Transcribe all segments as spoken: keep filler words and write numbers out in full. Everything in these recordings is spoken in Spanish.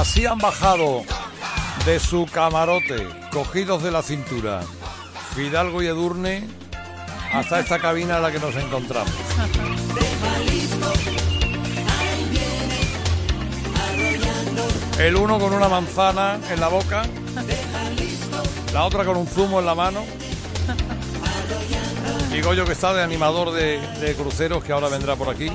Así han bajado de su camarote, cogidos de la cintura, Fidalgo y Edurne, hasta esta cabina en la que nos encontramos. El uno con una manzana en la boca, la otra con un zumo en la mano. Digo yo que está de animador de, de cruceros, que ahora vendrá por aquí.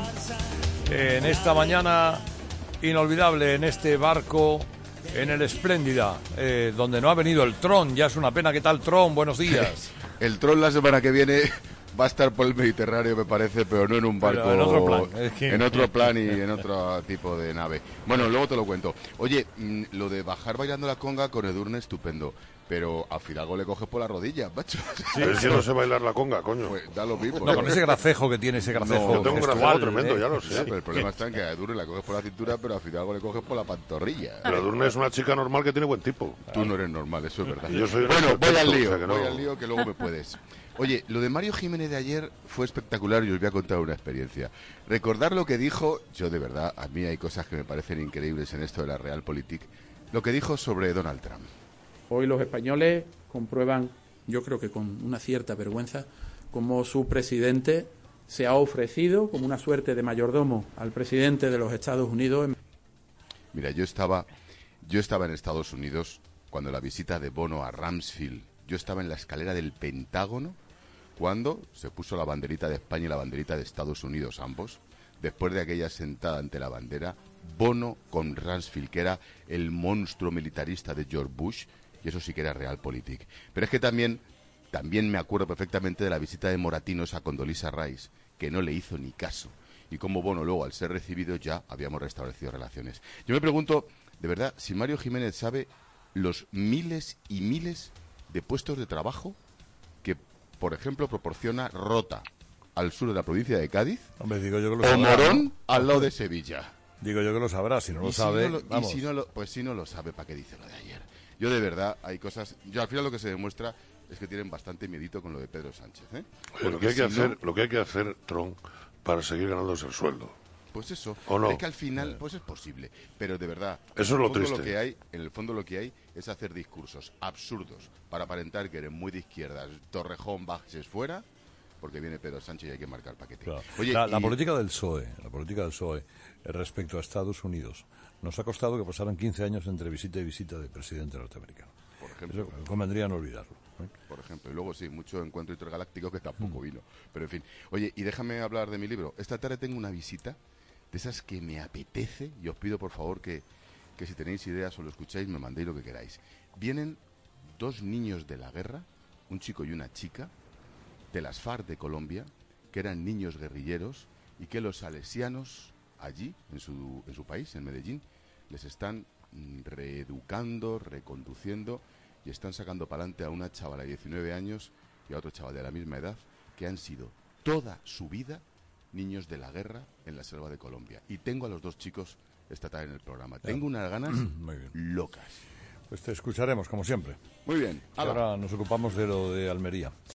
Eh, en esta mañana inolvidable, en este barco, en el Espléndida, eh, donde no ha venido el Tron. Ya es una pena. ¿Qué tal, Tron? Buenos días. El Tron la semana que viene va a estar por el Mediterráneo, me parece, pero no en un barco. Pero en otro plan. Es que... En otro plan y en otro tipo de nave. Bueno, luego te lo cuento. Oye, mmm, lo de bajar bailando la conga con Edurne, estupendo. Pero a Fidalgo le coges por la rodilla, macho. Sí, a ver si no sé bailar la conga, coño. Pues da lo mismo. No, con ese gracejo que tiene, ese gracejo. No, yo tengo un gracejo tremendo, ¿eh? ya lo sé. Sí, pero el problema está en que a Edurne la coges por la cintura, pero a Fidalgo le coges por la pantorrilla. Pero Edurne es una chica normal que tiene buen tipo. Tú no eres normal, eso es verdad. Y yo soy un bueno, voy al perfecto, lío, o sea que no... voy al lío que luego me puedes. Oye, lo de Mario Jiménez de ayer fue espectacular y os voy a contar una experiencia. Recordar lo que dijo, yo de verdad, a mí hay cosas que me parecen increíbles en esto de la Realpolitik, lo que dijo sobre Donald Trump. Hoy los españoles comprueban, yo creo que con una cierta vergüenza, cómo su presidente se ha ofrecido como una suerte de mayordomo al presidente de los Estados Unidos. Mira, yo estaba, yo estaba en Estados Unidos cuando la visita de Bono a Rumsfeld. Yo estaba en la escalera del Pentágono cuando se puso la banderita de España y la banderita de Estados Unidos, ambos. Después de aquella sentada ante la bandera, Bono con Rumsfeld, que era el monstruo militarista de George Bush, y eso sí que era Realpolitik. Pero es que también, también me acuerdo perfectamente de la visita de Moratinos a Condoleezza Rice, que no le hizo ni caso. Y como Bono luego, al ser recibido, ya habíamos restablecido relaciones. Yo me pregunto, de verdad, si Mario Jiménez sabe los miles y miles de puestos de trabajo que, por ejemplo, proporciona Rota al sur de la provincia de Cádiz. Hombre, digo yo que lo o sabrá, Morón, ¿no? al lado de Sevilla. Digo yo que lo sabrá, si no lo y sabe, si no lo, vamos. Y si no lo, pues si no lo sabe, ¿para qué dice lo de ayer? Yo de verdad, hay cosas... Yo al final lo que se demuestra es que tienen bastante miedito con lo de Pedro Sánchez, ¿eh? Oye, lo que hay que si hacer, no, lo que hay que hacer, Tron, para seguir ganándose el sueldo. pues eso, ¿O no? es que al final, pues es posible, pero de verdad, Eso es en el lo fondo triste. Lo que hay, en el fondo lo que hay es hacer discursos absurdos para aparentar que eres muy de izquierdas. Torrejón, bajes fuera, porque viene Pedro Sánchez y hay que marcar paquete. Claro. Oye, la, y... la política del P S O E, la política del P S O E eh, respecto a Estados Unidos, nos ha costado que pasaran quince años entre visita y visita del presidente norteamericano. Por ejemplo, Eso convendría no olvidarlo, ¿eh? Por ejemplo, y luego sí, mucho encuentro intergaláctico que tampoco vino. Pero en fin, oye, y déjame hablar de mi libro. Esta tarde tengo una visita de esas que me apetece y os pido por favor que, que si tenéis ideas o lo escucháis me mandéis lo que queráis. Vienen dos niños de la guerra, un chico y una chica, de las FARC de Colombia, que eran niños guerrilleros y que los salesianos allí, en su, en su país, en Medellín, les están mm, reeducando, reconduciendo y están sacando para adelante a una chavala de diecinueve años y a otro chaval de la misma edad que han sido toda su vida niños de la guerra en la selva de Colombia. Y tengo a los dos chicos esta tarde en el programa. Ya. Tengo unas ganas Muy bien. locas. Pues te escucharemos, como siempre. Muy bien. Y ahora nos ocupamos de lo de Almería.